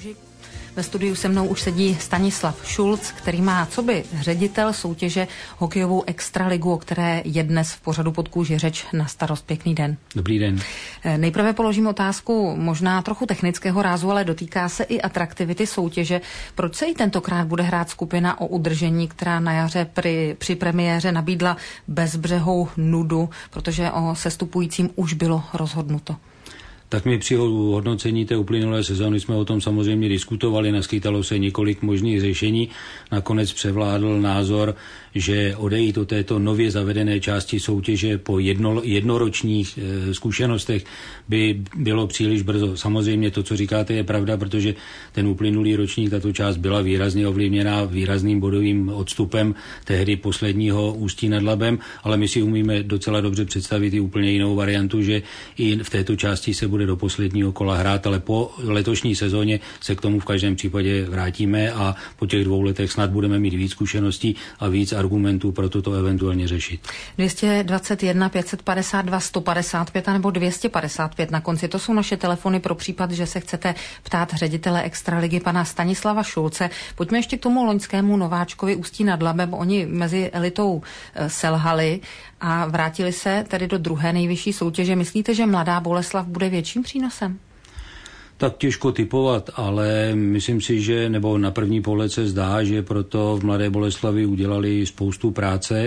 kůži. Ve studiu se mnou už sedí Stanislav Šulc, který má coby ředitel soutěže hokejovou extraligu, o které je dnes v pořadu Pod kůži řeč na starost. Pěkný den. Dobrý den. Nejprve položím otázku možná trochu technického rázu, ale dotýká se i atraktivity soutěže. Proč se i tentokrát bude hrát skupina o udržení, která na jaře při premiéře nabídla bezbřehou nudu, protože o sestupujícím už bylo rozhodnuto? Tak my při hodnocení té uplynulé sezóny jsme o tom samozřejmě diskutovali, naskytalo se několik možných řešení. Nakonec převládl názor, že odejít od této nově zavedené části soutěže po jednoročních zkušenostech by bylo příliš brzo. Samozřejmě to, co říkáte, je pravda, protože ten uplynulý ročník, tato část byla výrazně ovlivněná výrazným bodovým odstupem tehdy posledního Ústí nad Labem, ale my si umíme docela dobře představit i úplně jinou variantu, že i v této části se bude do posledního kola hrát, ale po letošní sezóně se k tomu v každém případě vrátíme a po těch 2 letech snad budeme mít víc zkušeností a víc argumentů pro toto eventuálně řešit. 221 552 155 nebo 255 na konci. To jsou naše telefony pro případ, že se chcete ptát ředitele extraligy pana Stanislava Šulce. Pojďme ještě k tomu loňskému nováčkovi Ústí nad Labem. Oni mezi elitou selhali a vrátili se tedy do druhé nejvyšší soutěže. Myslíte, že Mladá Boleslav bude větším přínosem? Tak těžko tipovat, ale myslím si, že nebo na první pohled se zdá, že proto v Mladé Boleslavi udělali spoustu práce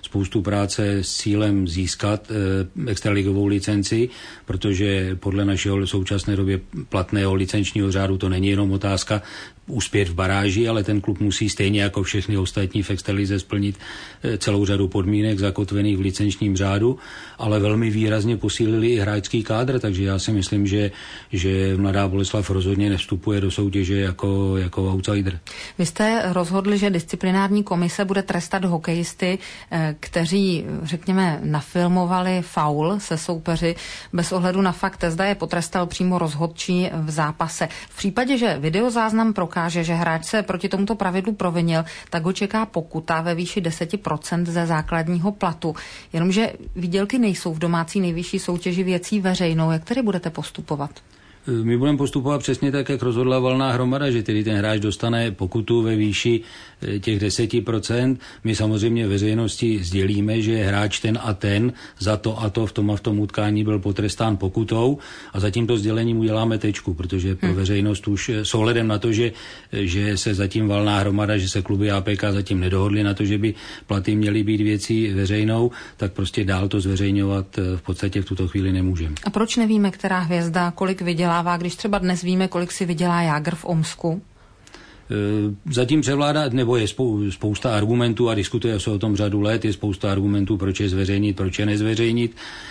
s cílem získat extraligovou licenci, protože podle našeho současné době platného licenčního řádu to není jenom otázka uspět v baráži, ale ten klub musí stejně jako všechny ostatní v extralize splnit celou řadu podmínek zakotvených v licenčním řádu, ale velmi výrazně posílili i hráčský kádr, takže já si myslím, že Mladá Boleslav rozhodně nevstupuje do soutěže jako outsider. Vy jste rozhodli, že disciplinární komise bude trestat hokejisty, kteří, řekněme, nafilmovali faul se soupeři bez ohledu na fakt, zda je potrestal přímo rozhodčí v zápase. V případě, že videozáznam prokáže, že hráč se proti tomuto pravidlu provinil, tak ho čeká pokuta ve výši 10% ze základního platu. Jenomže výdělky nejsou v domácí nejvyšší soutěži věcí veřejnou. Jak tedy budete postupovat? My budeme postupovat přesně tak, jak rozhodla valná hromada, že tedy ten hráč dostane pokutu ve výši těch 10%. My samozřejmě veřejnosti sdělíme, že hráč ten a ten za to a to v tom a v tom utkání byl potrestán pokutou a za tímto sdělením uděláme tečku, protože pro veřejnost už s ohledem na to, že se zatím valná hromada, že se kluby APK zatím nedohodly na to, že by platy měly být věcí veřejnou, tak prostě dál to zveřejňovat v podstatě v tuto chvíli nemůžeme. A proč nevíme, která hvězda kolik vydělává, když třeba dnes víme, kolik si vydělá Jágr v Omsku? Zatím převládá, nebo je spousta argumentů a diskutuje se o tom řadu let, je spousta argumentů, proč je zveřejnit, proč je nezveřejnit.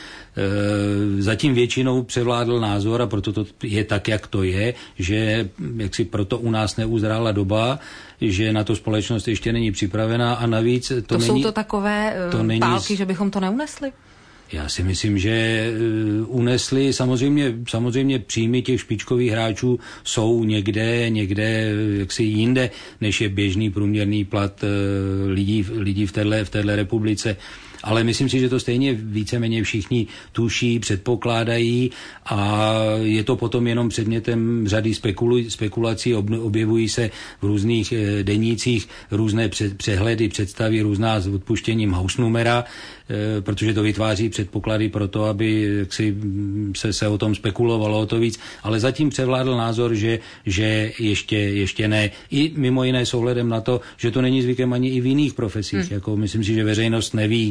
Zatím většinou převládl názor a proto to je tak, jak to je, že jaksi proto u nás neuzrála doba, že na to společnost ještě není připravená a navíc to není... Jsou to takové pálky, že bychom to neunesli? Já si myslím, že unesli, samozřejmě příjmy těch špičkových hráčů jsou někde jaksi jinde, než je běžný průměrný plat lidí v téhle republice. Ale myslím si, že to stejně víceméně všichni tuší, předpokládají a je to potom jenom předmětem řady spekulací, objevují se v různých denících různé přehledy, představy, různá s odpuštěním house numera, protože to vytváří předpoklady pro to, aby se o tom spekulovalo o to víc. Ale zatím převládl názor, že ještě ne. I mimo jiné s ohledem na to, že to není zvykem ani i v jiných profesích. Jako myslím si, že veřejnost neví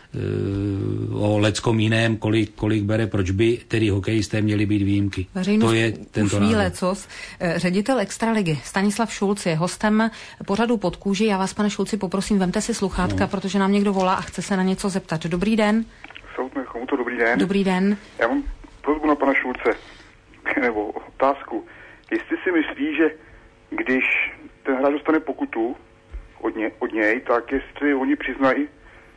o leckom jiném, kolik bere, proč by tedy hokejisté měli být výjimky. Veřejnost to je tento názor. Lecos. Ředitel extraligy Stanislav Šulc je hostem pořadu Pod kůži. Já vás, pane Šulci, poprosím, vemte si sluchátka, protože nám někdo volá a chce se na něco zeptat. Dobrý den. Dobrý den. Dobrý den. Já mám prosbu na pana Šulce, nebo otázku. Jestli si myslí, že když ten hráč dostane pokutu od něj, tak jestli oni přiznají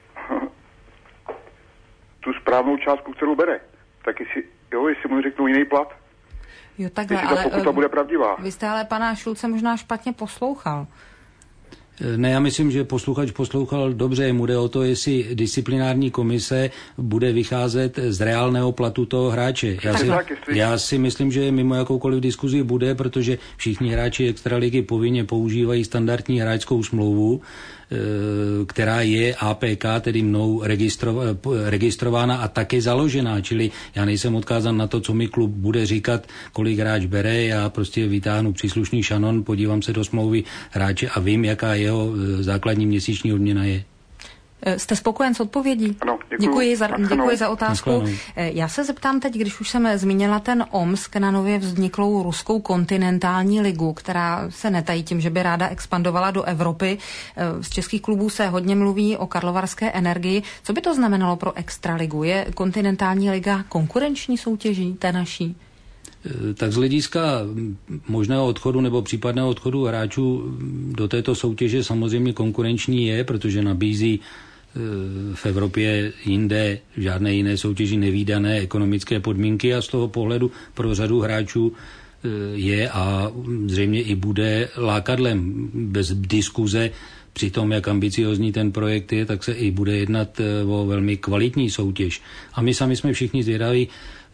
tu správnou částku, kterou bere, tak jestli mu řeknou jiný plat, jo, takhle, jestli ta pokuta bude pravdivá. Vy jste ale pana Šulce možná špatně poslouchal. Ne, já myslím, že posluchač poslouchal dobře. Mu jde o to, jestli disciplinární komise bude vycházet z reálného platu toho hráče. Já si myslím, že mimo jakoukoliv diskuzi bude, protože všichni hráči extraligy povinně používají standardní hráčskou smlouvu, která je APK, tedy mnou registrována a také založená, čili já nejsem odkázan na to, co mi klub bude říkat, kolik hráč bere, já prostě vytáhnu příslušný šanon, podívám se do smlouvy hráče a vím, jaká jeho základní měsíční odměna je. Jste spokojen s odpovědí? Ano, děkuji za otázku. Já se zeptám teď, když už jsem zmínila ten Omsk na nově vzniklou ruskou kontinentální ligu, která se netají tím, že by ráda expandovala do Evropy. Z českých klubů se hodně mluví o karlovarské Energii. Co by to znamenalo pro extraligu? Je kontinentální liga konkurenční soutěží té naší? Tak z hlediska možného odchodu nebo případného odchodu hráčů do této soutěže samozřejmě konkurenční je, protože nabízí v Evropě jinde v žádné jiné soutěži nevídané ekonomické podmínky a z toho pohledu pro řadu hráčů je a zřejmě i bude lákadlem. Bez diskuze při tom, jak ambiciozní ten projekt je, tak se i bude jednat o velmi kvalitní soutěž. A my sami jsme všichni zvědaví,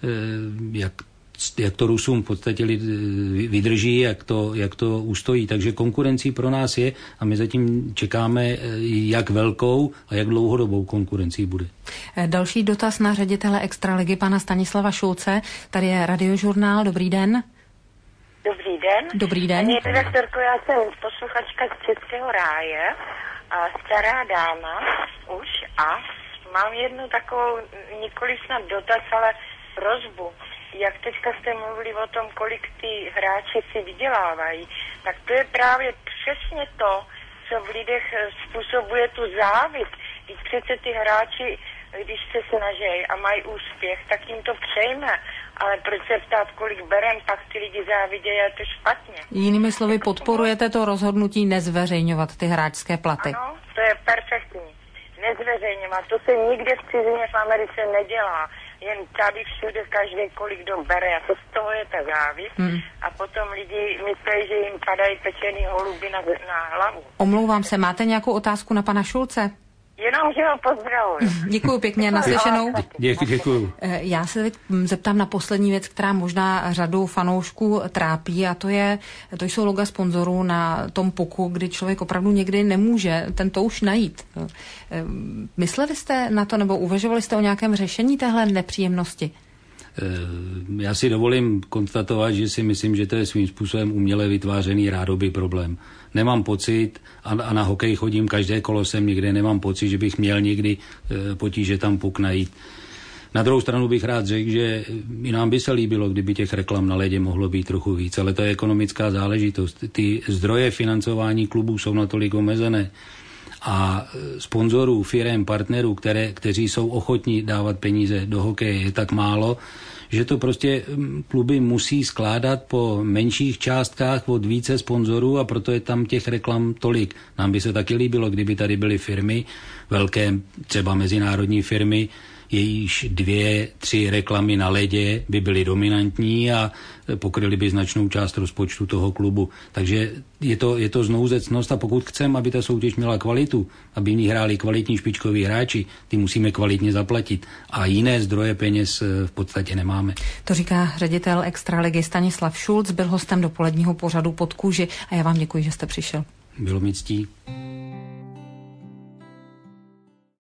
jak to Rusům v podstatě vydrží, jak to ustojí. Takže konkurencí pro nás je a my zatím čekáme, jak velkou a jak dlouhodobou konkurencí bude. Další dotaz na ředitele extraligy, pana Stanislava Šulce. Tady je Radiožurnál. Dobrý den. Dobrý den. Dobrý den. Paní redaktorko, já jsem posluchačka z Českého ráje a stará dáma už a mám jednu takovou, nikoli snad dotaz, ale prosbu. Jak teďka jste mluvili o tom, kolik ty hráči si vydělávají, tak to je právě přesně to, co v lidech způsobuje tu závist. Když přece ty hráči, když se snaží a mají úspěch, tak jim to přejme. Ale proč se ptát, kolik berem, pak ty lidi závidějí a to špatně. Jinými slovy, podporujete to rozhodnutí nezveřejňovat ty hráčské platy? Ano, to je perfektní. Nezveřejňovat. To se nikde v cizině v Americe nedělá. Jen tady všude každý kolik kdo bere. A to z toho je ta závist. A potom lidi myslí, že jim padají pečený holuby na hlavu. Omlouvám se, máte nějakou otázku na pana Šulce? Jenom, že ho pozdravuji. Děkuju pěkně, naslyšenou. Děkuju. Já se teď zeptám na poslední věc, která možná řadu fanoušků trápí, a to jsou loga sponzorů na tom puku, kdy člověk opravdu někdy nemůže ten touš najít. Mysleli jste na to, nebo uvažovali jste o nějakém řešení téhle nepříjemnosti? Já si dovolím konstatovat, že si myslím, že to je svým způsobem uměle vytvářený rádoby problém. Nemám pocit, a na hokej chodím každé kolo sem, někde nemám pocit, že bych měl někdy potíže tam puk najít. Na druhou stranu bych rád řekl, že i nám by se líbilo, kdyby těch reklam na ledě mohlo být trochu víc, ale to je ekonomická záležitost. Ty zdroje financování klubů jsou natolik omezené a sponzorů, firem, partnerů, kteří jsou ochotní dávat peníze do hokeje, je tak málo, že to prostě kluby musí skládat po menších částkách od více sponzorů a proto je tam těch reklam tolik. Nám by se taky líbilo, kdyby tady byly firmy, velké třeba mezinárodní firmy, jejíž 2-3 reklamy na ledě by byly dominantní a pokryly by značnou část rozpočtu toho klubu. Takže je to znouzecnost a pokud chceme, aby ta soutěž měla kvalitu, aby v ní hráli kvalitní špičkoví hráči, ty musíme kvalitně zaplatit a jiné zdroje peněz v podstatě nemáme. To říká ředitel extraligy Stanislav Šulc, byl hostem dopoledního pořadu Pod kůži a já vám děkuji, že jste přišel. Bylo mi ctí.